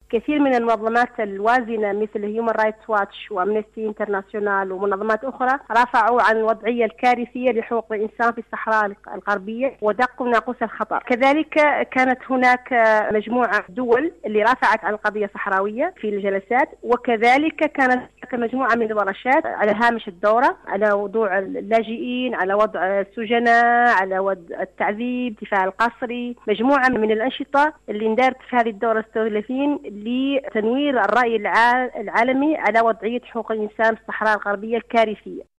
كثير من المنظمات الوازنة مثل هيومن رايتس واتش وأمنستي انترناسيونال ومنظمات أخرى رافعوا عن الوضعية الكارثية لحقوق الإنسان في الصحراء الغربية ودقوا ناقوس الخطر. كذلك كانت هناك مجموعة دول اللي رافعت عن القضية الصحراوية في الجلسات، وكذلك كانت مجموعة من الورشات على هامش الدورة على وضوع اللاجئين، على وضع السجناء، على وضع التعذيب، الدفاع القسري، مجموعة من الأنشطة اللي اندارت في هذه الدورة الثلاثين لتنوير الرأي العالمي على وضعية حقوق الإنسان في الصحراء الغربية الكارثية.